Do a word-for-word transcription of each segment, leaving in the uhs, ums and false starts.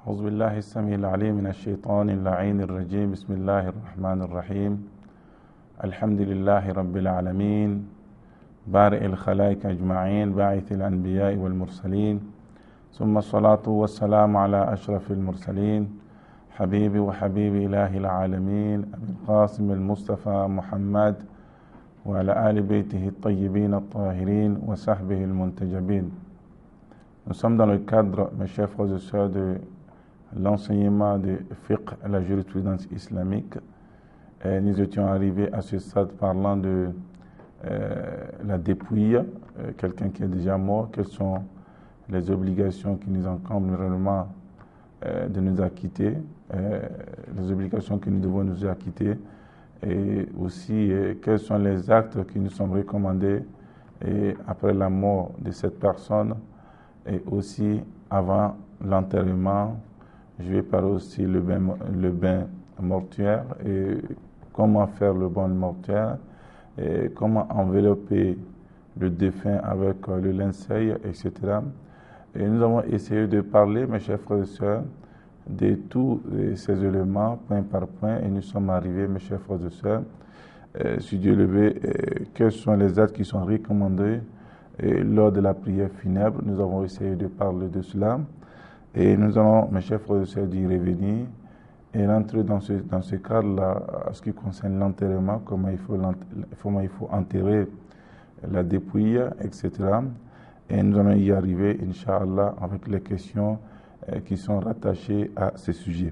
أعوذ بالله السميع العليم من الشيطان اللعين الرجيم بسم الله الرحمن الرحيم الحمد لله رب العالمين بارئ الخلائق أجمعين باعث الأنبياء والمرسلين ثم الصلاة والسلام على أشرف المرسلين حبيبي وحبيب إله العالمين أبي القاسم المصطفى محمد وعلى آل بيته الطيبين الطاهرين وصحبه المنتجبين. Nous sommes dans le cadre, mes chers frères et sœurs, de l'enseignement de fiqh, la jurisprudence islamique. Et nous étions arrivés à ce stade parlant de euh, la dépouille, euh, quelqu'un qui est déjà mort, quelles sont les obligations qui nous encombrent réellement euh, de nous acquitter, euh, les obligations que nous devons nous acquitter, et aussi euh, quels sont les actes qui nous sont recommandés et après la mort de cette personne, et aussi avant l'enterrement. Je vais parler aussi le bain, le bain mortuaire et comment faire le bain mortuaire et comment envelopper le défunt avec le linceul, et cetera. Et nous avons essayé de parler, mes chers frères et sœurs, de tous ces éléments, point par point, et nous sommes arrivés, mes chers frères et sœurs, euh, si Dieu le veut, euh, quels sont les actes qui sont recommandés et lors de la prière funèbre. Nous avons essayé de parler de cela. Et nous allons, mes chers frères et sœurs, d'y revenir et rentrer dans ce, dans ce cadre-là, à ce qui concerne l'enterrement, comment il faut, comment il faut enterrer la dépouille, et cetera. Et nous allons y arriver, Inch'Allah, avec les questions euh, qui sont rattachées à ce sujet.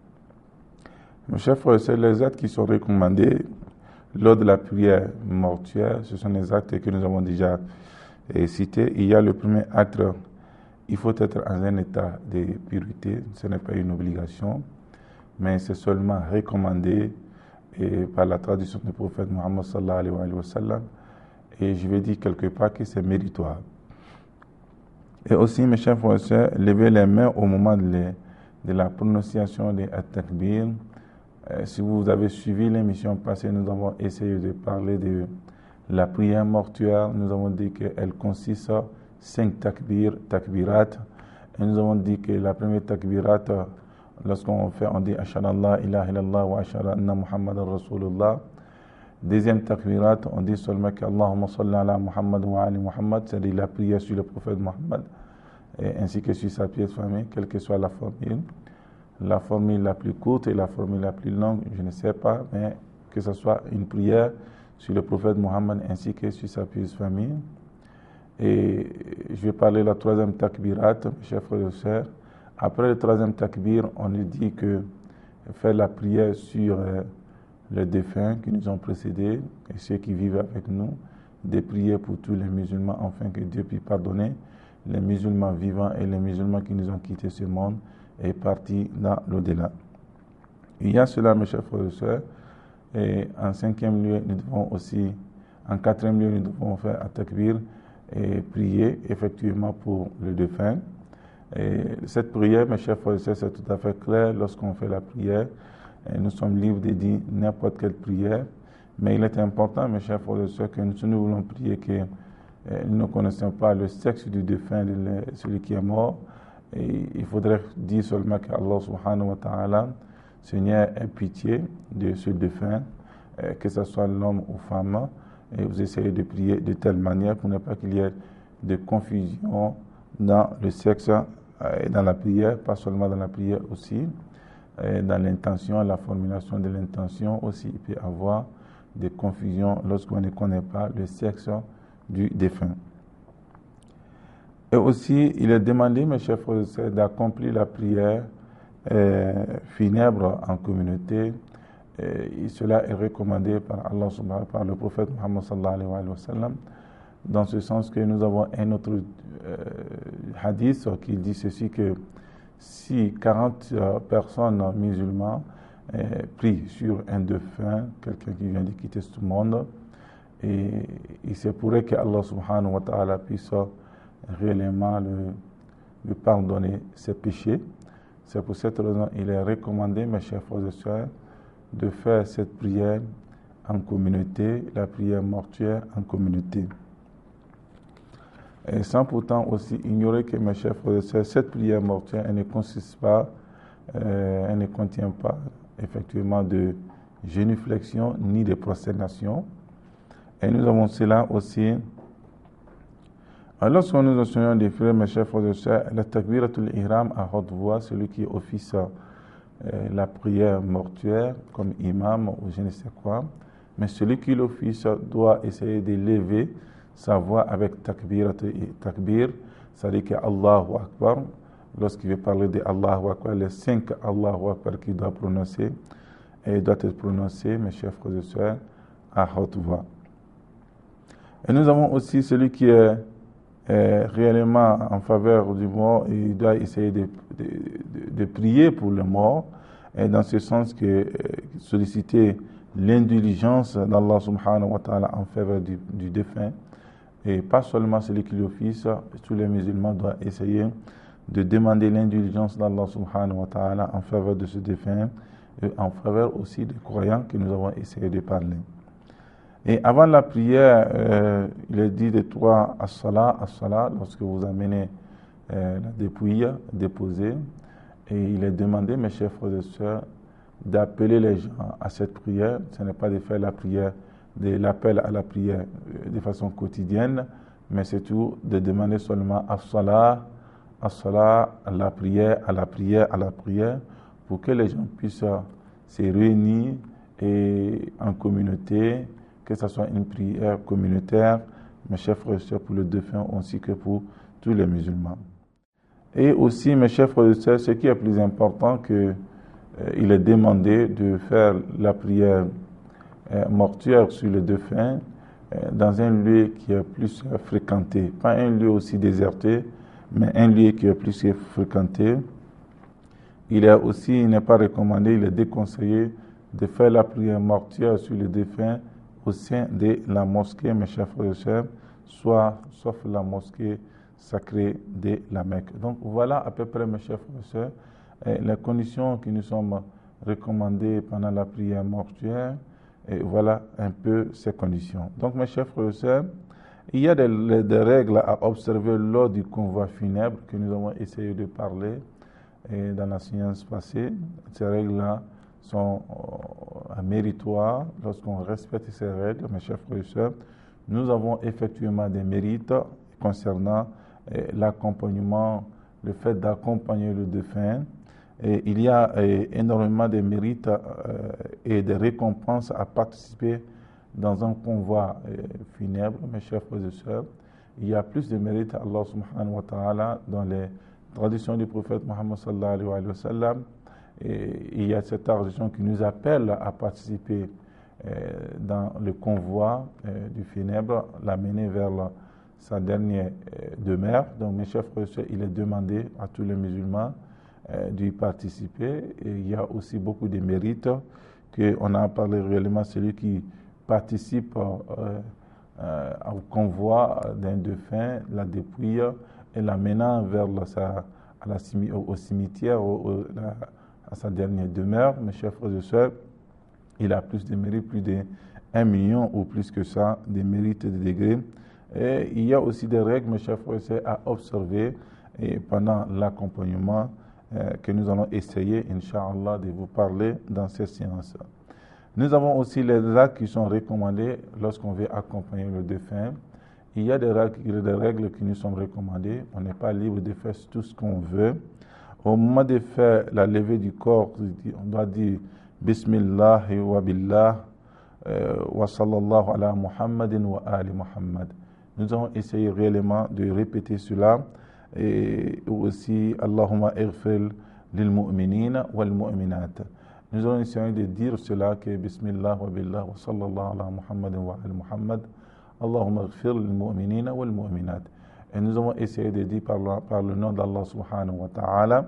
Mes chers frères et sœurs, les actes qui sont recommandés lors de la prière mortuaire, ce sont les actes que nous avons déjà euh, cités. Il y a le premier acte. Il faut être en un état de pureté, ce n'est pas une obligation, mais c'est seulement recommandé et par la tradition du prophète Muhammad sallallahu alayhi wa sallam, et je vais dire quelque part que c'est méritoire. Et aussi, mes chers frères et sœurs, lever les mains au moment de, les, de la prononciation des at-takbir. Euh, si vous avez suivi l'émission passée, nous avons essayé de parler de la prière mortuaire. Nous avons dit qu'elle consiste à cinq takbir, takbirat. Et nous avons dit que la première takbirat, lorsqu'on fait, on dit Ashhadu an la ilaha illallah wa ashhadu anna Muhammadan Rasulullah. Deuxième takbirat, on dit seulement que Allahumma salli ala Muhammad wa ali Muhammad, c'est-à-dire la prière sur le prophète Muhammad, et ainsi que sur sa pièce famille, quelle que soit la formule. La formule la plus courte et la formule la plus longue, je ne sais pas, mais que ce soit une prière sur le prophète Muhammad ainsi que sur sa pièce famille. Et je vais parler de la troisième takbirat, mes chers frères et sœurs. Après le troisième takbir, on nous dit que faire la prière sur euh, les défunts qui nous ont précédés et ceux qui vivent avec nous, de prier pour tous les musulmans, afin que Dieu puisse pardonner les musulmans vivants et les musulmans qui nous ont quitté ce monde et partis dans l'au-delà. Il y a cela, mes chers frères et sœurs. Et en cinquième lieu, nous devons aussi, en quatrième lieu, nous devons faire un takbir et prier effectivement pour le défunt. Et cette prière, mes chers frères et sœurs, c'est tout à fait clair lorsqu'on fait la prière. Et nous sommes libres de dire n'importe quelle prière. Mais il est important, mes chers frères et sœurs, que nous, si nous voulons prier que eh, nous ne connaissons pas le sexe du défunt, de celui qui est mort. Et il faudrait dire seulement qu'Allah subhanahu wa ta'ala, Seigneur, ait pitié de ce défunt, eh, que ce soit l'homme ou femme. Et vous essayez de prier de telle manière pour ne pas qu'il y ait de confusion dans le sexe et dans la prière, pas seulement dans la prière aussi, et dans l'intention, la formulation de l'intention aussi. Il peut y avoir des confusions lorsqu'on ne connaît pas le sexe du défunt. Et aussi, il est demandé, mes chers frères et sœurs, d'accomplir la prière euh, funèbre en communauté. Et cela est recommandé par Allah subhanahu par le prophète Muhammad sallallahu alayhi wa sallam, dans ce sens que nous avons un autre euh, hadith qui dit ceci, que si quarante euh, personnes musulmanes euh, prient sur un défunt, quelqu'un qui vient de quitter ce monde, et il se pourrait que Allah subhanahu wa ta'ala puisse réellement le, lui pardonner ses péchés. C'est pour cette raison qu'il est recommandé, mes chers frères et sœurs, de faire cette prière en communauté, la prière mortuaire en communauté. Et sans pourtant aussi ignorer que, mes chers frères et sœurs, cette prière mortuaire, elle ne consiste pas, euh, elle ne contient pas effectivement de génuflexion ni de prosternation. Et nous avons cela aussi. Lorsque nous enseignons des frères, mes chers frères et sœurs, la takbiratul ihram à haute voix, celui qui officie euh, la prière mortuaire comme imam ou je ne sais quoi, mais celui qui l'office doit essayer de lever sa voix avec takbir, takbir, c'est-à-dire que Allahu Akbar, lorsqu'il veut parler de Allahu Akbar, les cinq Allahu Akbar qu'il doit prononcer, et il doit être prononcé, mes chers frères et sœurs, à haute voix. Et nous avons aussi celui qui est euh, réellement en faveur du mort, il doit essayer de, de, de, de prier pour le mort, et dans ce sens que euh, solliciter l'indulgence d'Allah subhanahu wa ta'ala en faveur du, du défunt. Et pas seulement celui qui l'office, tous les musulmans doivent essayer de demander l'indulgence d'Allah subhanahu wa ta'ala en faveur de ce défunt et en faveur aussi des croyants que nous avons essayé de parler. Et avant la prière, euh, il est dit de trois as-salat, as-salat, lorsque vous amenez euh, la dépouille déposée, et il est demandé, mes chers frères et sœurs, d'appeler les gens à cette prière. Ce n'est pas de faire la prière, de l'appel à la prière de façon quotidienne, mais c'est tout de demander seulement as-salat, as-salat, à la prière, à la prière, à la prière, pour que les gens puissent se réunir et en communauté, que ce soit une prière communautaire, mes chers frères et sœurs, pour le défunt ainsi que pour tous les musulmans. Et aussi, mes chers frères et sœurs, ce qui est plus important, que euh, il est demandé de faire la prière euh, mortuaire sur le défunt euh, dans un lieu qui est plus euh, fréquenté, pas un lieu aussi déserté, mais un lieu qui est plus fréquenté. Il est aussi, il n'est pas recommandé, il est déconseillé de faire la prière mortuaire sur le défunt au sein de la mosquée, mes chers frères et sœurs, soit, sauf la mosquée sacrée de la Mecque. Donc voilà à peu près, mes chers frères et sœurs, les conditions qui nous sont recommandées pendant la prière mortuaire, et voilà un peu ces conditions. Donc mes chers frères et sœurs, il y a des, des règles à observer lors du convoi funèbre que nous avons essayé de parler et dans la séance passée. Ces règles-là sont euh, méritoires. Lorsqu'on respecte ces règles, mes chers frères et sœurs, nous avons effectivement des mérites concernant euh, l'accompagnement, le fait d'accompagner le défunt. Et il y a euh, énormément de mérites euh, et de récompenses à participer dans un convoi euh, funèbre, mes chers frères et sœurs. Il y a plus de mérites à Allah subhanahu wa ta'ala dans les traditions du prophète Mohammed sallallahu alayhi wa sallam. Et il y a cette tradition qui nous appelle à participer euh, dans le convoi euh, du funèbre, l'amener vers la, sa dernière euh, demeure. Donc, mes chers frères et sœurs, il est demandé à tous les musulmans euh, d'y participer. Et il y a aussi beaucoup de mérites qu'on a parlé réellement, celui qui participe euh, euh, au convoi d'un défunt, la dépouille, et l'amenant vers la, sa, à la, au cimetière, au, au, la, à sa dernière demeure, mes chers frères et sœurs, il a plus de mérites, plus d'un million ou plus que ça, des mérites de degrés. Et il y a aussi des règles, mes chers frères et sœurs, à observer et pendant l'accompagnement euh, que nous allons essayer, Inch'Allah, de vous parler dans cette séance. Nous avons aussi les actes qui sont recommandés lorsqu'on veut accompagner le défunt. Il y a des règles, des règles qui nous sont recommandées. On n'est pas libre de faire tout ce qu'on veut. Au moment de faire la levée du corps, on doit dire Bismillah wa billah euh, wa sallallahu ala Muhammadin wa ali Muhammad. Nous avons essayé réellement de répéter cela et aussi Allahumma ighfir lil mu'minina wal mu'minat. Nous avons essayé de dire cela que Bismillah wa billah wa sallallahu ala Muhammadin wa ali Muhammad. Allahumma ighfir lil mu'minina wal mu'minat. Et nous avons essayé de dire par le, par le nom d'Allah subhanahu wa ta'ala,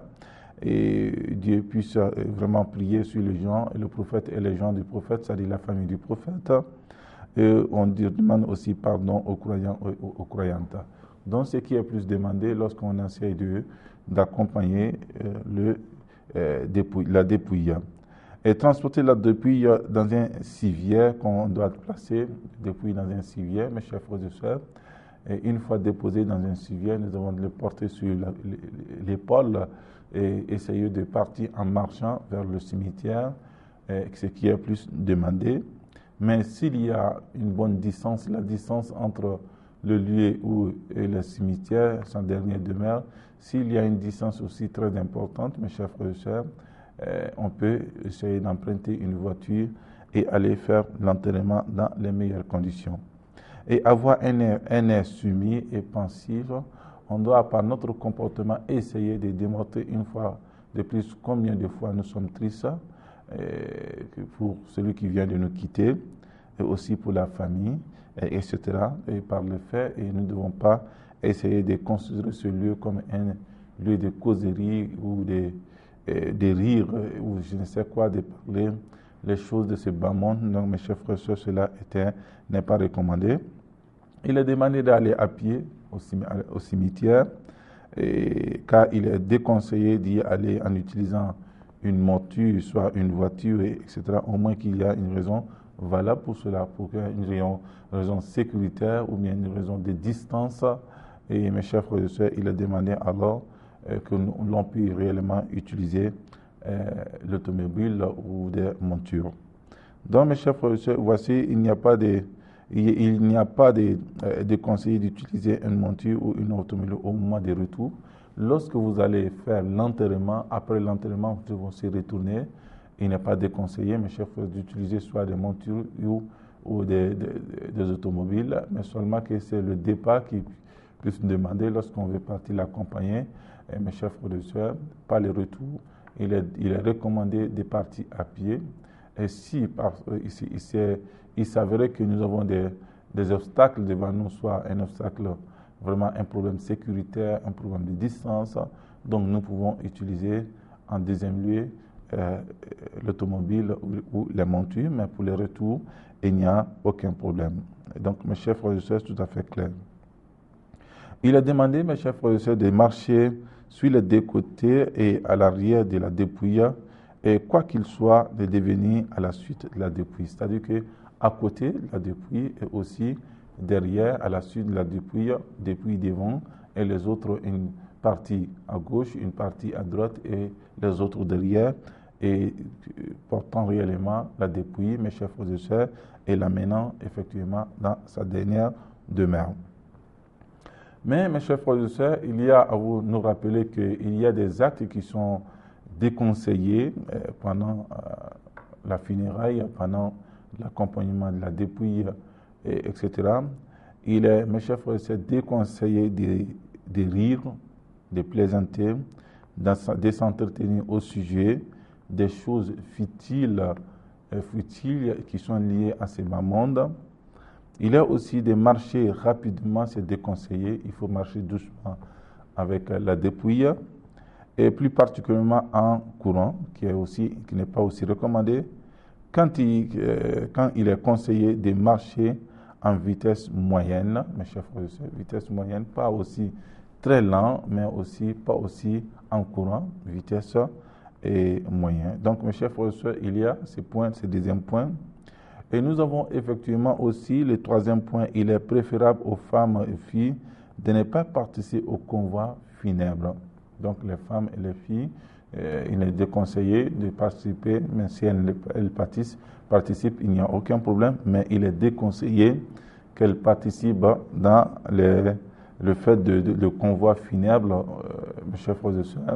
et Dieu puisse vraiment prier sur les gens, et le prophète et les gens du prophète, c'est-à-dire la famille du prophète. Et on demande aussi pardon aux croyants et aux croyantes. Donc ce qui est plus demandé lorsqu'on essaie de, d'accompagner euh, le, euh, dépouille, la dépouille. Et transporter la dépouille dans un civière qu'on doit placer, dépouille dans un civière, mes chers frères et sœurs. Et une fois déposé dans un civière, nous avons le porter sur l'épaule et essayer de partir en marchant vers le cimetière, ce qui est plus demandé. Mais s'il y a une bonne distance, la distance entre le lieu où est le cimetière, sa dernière demeure, s'il y a une distance aussi très importante, mes chers frères et sœurs, euh, on peut essayer d'emprunter une voiture et aller faire l'enterrement dans les meilleures conditions. Et avoir un air, un air soumis et pensif, on doit par notre comportement essayer de démontrer une fois de plus combien de fois nous sommes tristes, pour celui qui vient de nous quitter, et aussi pour la famille, et, etc. Et par le fait, et nous ne devons pas essayer de considérer ce lieu comme un lieu de causerie ou de, de rire, ou je ne sais quoi, de parler les choses de ce bas monde. Donc, mes chers frères et sœurs, cela n'est pas recommandé. Il est demandé d'aller à pied au cimetière, et, car il est déconseillé d'y aller en utilisant une monture, soit une voiture, et cetera, au moins qu'il y a une raison valable pour cela, pour une raison, raison sécuritaire ou bien une raison de distance. Et mes chers frères et sœurs, il est demandé alors euh, que l'on puisse réellement utiliser euh, l'automobile ou des montures. Donc, mes chers frères et sœurs, voici, il n'y a pas de, il, il n'y a pas de, euh, de conseil d'utiliser une monture ou une automobile au moment du retour. Lorsque vous allez faire l'enterrement, après l'enterrement, vous devez se retourner. Il n'est pas déconseillé, mes chers frères, d'utiliser soit des montures ou, ou des, des, des automobiles, mais seulement que c'est le départ qui puisse demander lorsqu'on veut partir l'accompagner. Et mes chers frères et sœurs, pas le retour. Il est, il est recommandé de partir à pied. Et si par, ici, ici, il s'avérait que nous avons des, des obstacles devant nous, soit un obstacle vraiment un problème sécuritaire, un problème de distance. Donc nous pouvons utiliser en deuxième lieu euh, l'automobile ou, ou les montures, mais pour les retours, il n'y a aucun problème. Et donc mes chers frères et sœurs, c'est tout à fait clair. Il a demandé, mes chers frères et sœurs, de marcher sur les deux côtés et à l'arrière de la dépouille, et quoi qu'il soit, de devenir à la suite de la dépouille. C'est-à-dire qu'à côté de la dépouille et aussi derrière, à la suite de la dépouille, dépouille devant, et les autres, une partie à gauche, une partie à droite, et les autres derrière, et portant réellement la dépouille, mes chers frères et sœurs, et l'amenant effectivement dans sa dernière demeure. Mais, mes chers frères et sœurs, il y a à vous nous rappeler qu'il y a des actes qui sont déconseillés euh, pendant euh, la funéraille, pendant l'accompagnement de la dépouille, et, etc. Il est, mes chers frères et sœurs, déconseillé de, de rire, de plaisanter, de s'entretenir au sujet des choses futiles, euh, futiles qui sont liées à ce bas monde. Il est aussi de marcher rapidement, c'est déconseillé. Il faut marcher doucement avec la dépouille, et plus particulièrement en courant, qui est aussi, qui n'est pas aussi recommandé. Quand il, euh, quand il est conseillé de marcher en vitesse moyenne, mes chers frères et sœurs, vitesse moyenne, pas aussi très lent, mais aussi pas aussi en courant, vitesse et moyenne. Donc, mes chers frères et sœurs, il y a ces points, ce deuxième point. Et nous avons effectivement aussi le troisième point, il est préférable aux femmes et filles de ne pas participer au convoi funèbre. Donc les femmes et les filles, euh, il est déconseillé de participer, mais si elles, elles participent, participent, il n'y a aucun problème, mais il est déconseillé qu'elles participent dans les, le fait de, de, de convoi funèbre, euh, mes chers frères et sœurs,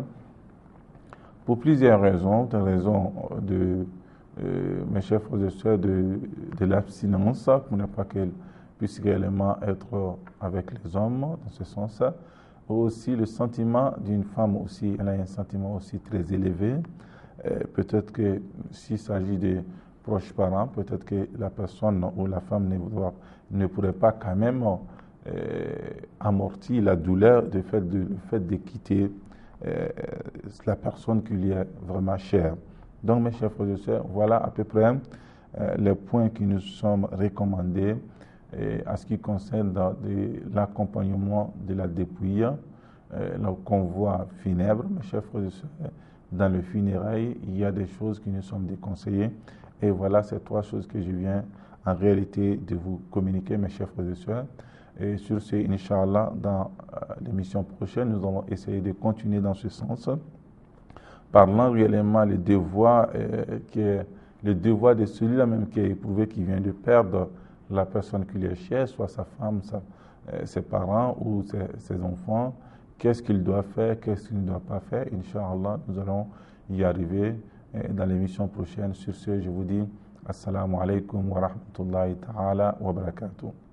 pour plusieurs raisons, des raisons de... Euh, mes chers frères et sœurs, de, de l'abstinence, pour ne pas qu'elle puisse réellement être avec les hommes, dans ce sens. Aussi, le sentiment d'une femme, aussi, elle a un sentiment aussi très élevé. Euh, peut-être que s'il s'agit de proches parents, peut-être que la personne ou la femme ne, doit, ne pourrait pas quand même euh, amortir la douleur du fait de, le fait de quitter euh, la personne qui lui est vraiment chère. Donc, mes chers frères et sœurs, voilà à peu près euh, les points qui nous sont recommandés et à ce qui concerne l'accompagnement de la dépouille, euh, le convoi funèbre. Mes chers frères et sœurs, dans le funérail, il y a des choses qui nous sont déconseillées. Et voilà ces trois choses que je viens en réalité de vous communiquer, mes chers frères et sœurs. Et sur ce, Inch'Allah, dans l'émission prochaine, nous allons essayer de continuer dans ce sens, parlant réellement les devoirs, euh, qui est, le devoir de celui-là même qui est éprouvé, qui vient de perdre la personne qui lui est chère, soit sa femme, sa, euh, ses parents ou ses, ses enfants. Qu'est-ce qu'il doit faire, qu'est-ce qu'il ne doit pas faire. Inch'Allah, nous allons y arriver euh, dans l'émission prochaine. Sur ce, je vous dis Assalamu alaikum wa rahmatullahi ta'ala wa barakatuh.